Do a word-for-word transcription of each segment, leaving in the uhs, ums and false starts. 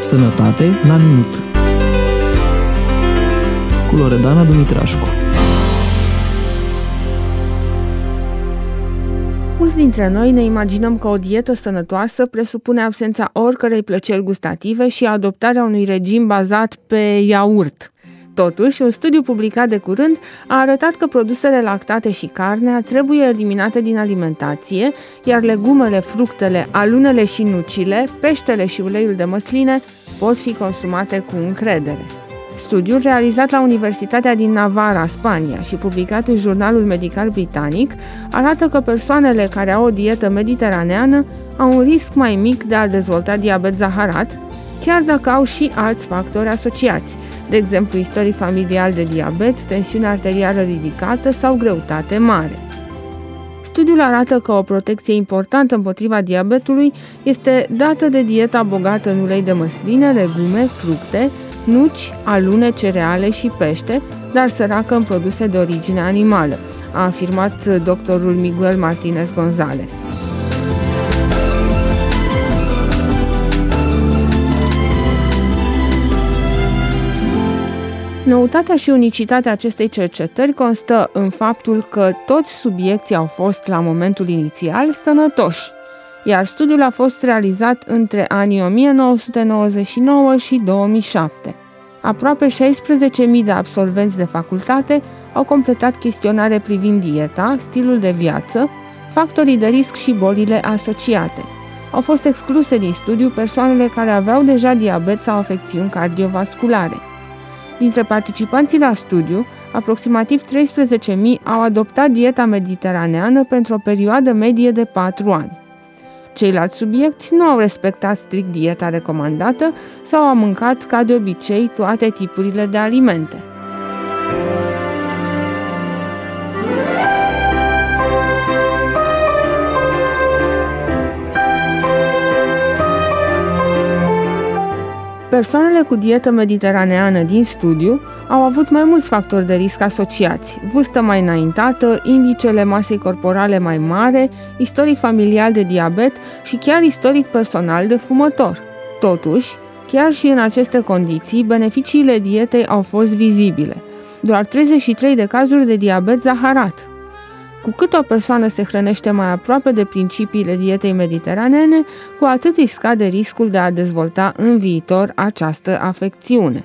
Sănătate la minut cu Loredana Dumitrașcu. Mulți dintre noi ne imaginăm că o dietă sănătoasă presupune absența oricărei plăceri gustative și adoptarea unui regim bazat pe iaurt. Totuși, un studiu publicat de curând a arătat că produsele lactate și carnea trebuie eliminate din alimentație, iar legumele, fructele, alunele și nucile, peștele și uleiul de măsline pot fi consumate cu încredere. Studiul, realizat la Universitatea din Navarra, Spania, și publicat în Jurnalul Medical Britanic, arată că persoanele care au o dietă mediteraneană au un risc mai mic de a dezvolta diabet zaharat, chiar dacă au și alți factori asociați, de exemplu istoric familial de diabet, tensiune arterială ridicată sau greutate mare. Studiul arată că o protecție importantă împotriva diabetului este dată de dieta bogată în ulei de măsline, legume, fructe, nuci, alune, cereale și pește, dar săracă în produse de origine animală, a afirmat doctorul Miguel Martinez González. Noutatea și unicitatea acestei cercetări constă în faptul că toți subiecții au fost, la momentul inițial, sănătoși, iar studiul a fost realizat între anii o mie nouă sute nouăzeci și nouă și două mii șapte. Aproape șaisprezece mii de absolvenți de facultate au completat chestionare privind dieta, stilul de viață, factorii de risc și bolile asociate. Au fost excluse din studiu persoanele care aveau deja diabet sau afecțiuni cardiovasculare. Dintre participanții la studiu, aproximativ treisprezece mii au adoptat dieta mediteraneană pentru o perioadă medie de patru ani. Ceilalți subiecti nu au respectat strict dieta recomandată sau au mâncat, ca de obicei, toate tipurile de alimente. Persoanele cu dietă mediteraneană din studiu au avut mai mulți factori de risc asociați: vârstă mai înaintată, indicele masei corporale mai mare, istoric familial de diabet și chiar istoric personal de fumător. Totuși, chiar și în aceste condiții, beneficiile dietei au fost vizibile. Doar treizeci și trei de cazuri de diabet zaharat. Cu cât o persoană se hrănește mai aproape de principiile dietei mediteraneene, cu atât îi scade riscul de a dezvolta în viitor această afecțiune.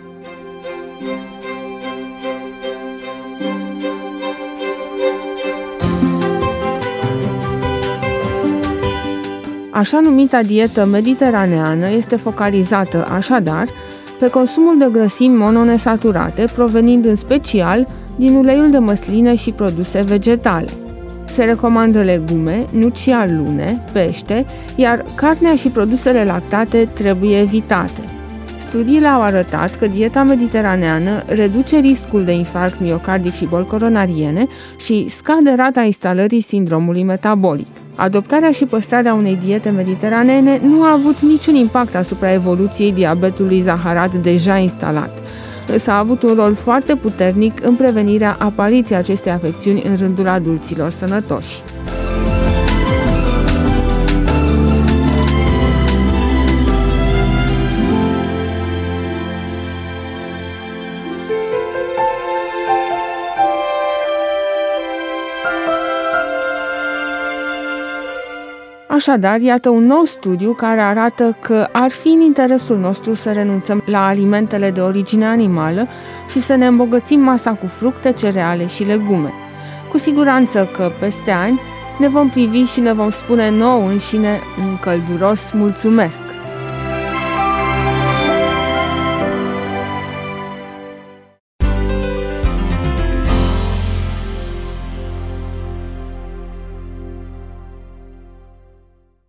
Așa numita dietă mediteraneană este focalizată, așadar, pe consumul de grăsimi mononesaturate, provenind în special din uleiul de măsline și produse vegetale. Se recomandă legume, nuci și alune, pește, iar carnea și produsele lactate trebuie evitate. Studiile au arătat că dieta mediteraneană reduce riscul de infarct miocardic și boli coronariene și scade rata instalării sindromului metabolic. Adoptarea și păstrarea unei diete mediteraneene nu a avut niciun impact asupra evoluției diabetului zaharat deja instalat, însă a avut un rol foarte puternic în prevenirea apariției acestei afecțiuni în rândul adulților sănătoși. Așadar, iată un nou studiu care arată că ar fi în interesul nostru să renunțăm la alimentele de origine animală și să ne îmbogățim masa cu fructe, cereale și legume. Cu siguranță că, peste ani, ne vom privi și ne vom spune nouă înșine un călduros mulțumesc.